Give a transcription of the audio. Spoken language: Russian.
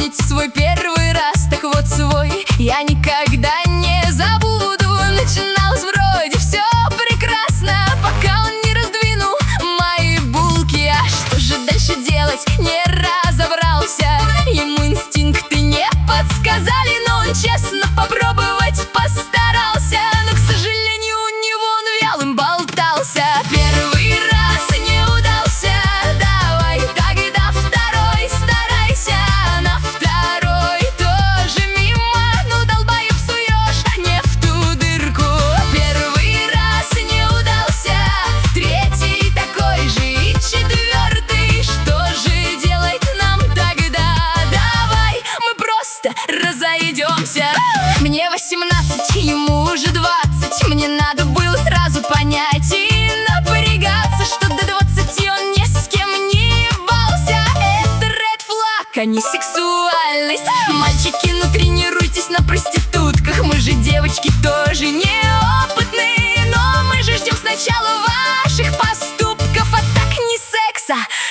вспомнить свой первый раз. Так вот свой я никогда не забуду. Начиналось вроде все прекрасно, пока он не раздвинул мои булки. А что же дальше делать, не разобрался. Ему инстинкты не подсказали, но он честно попробовать постарался. Но, к сожалению, у него он вялым болтался. Первый раз не удался, давай тогда второй старайся. На второй тоже мимо, ну долбоеб суешь не в ту дырку. Первый раз не удался, третий такой же и четвертый. Что же делать нам тогда? Давай мы просто разойдемся. Мне 18, ему уже 20. Мне надо было сразу понять и напрягаться, что до 20 он ни с кем не ебался. Это ред флаг, а не сексуальность. Мальчики, ну тренируйтесь на проститутках. Мы же девочки тоже неопытные, но мы же ждем сначала ваших поступков, а так ни секса,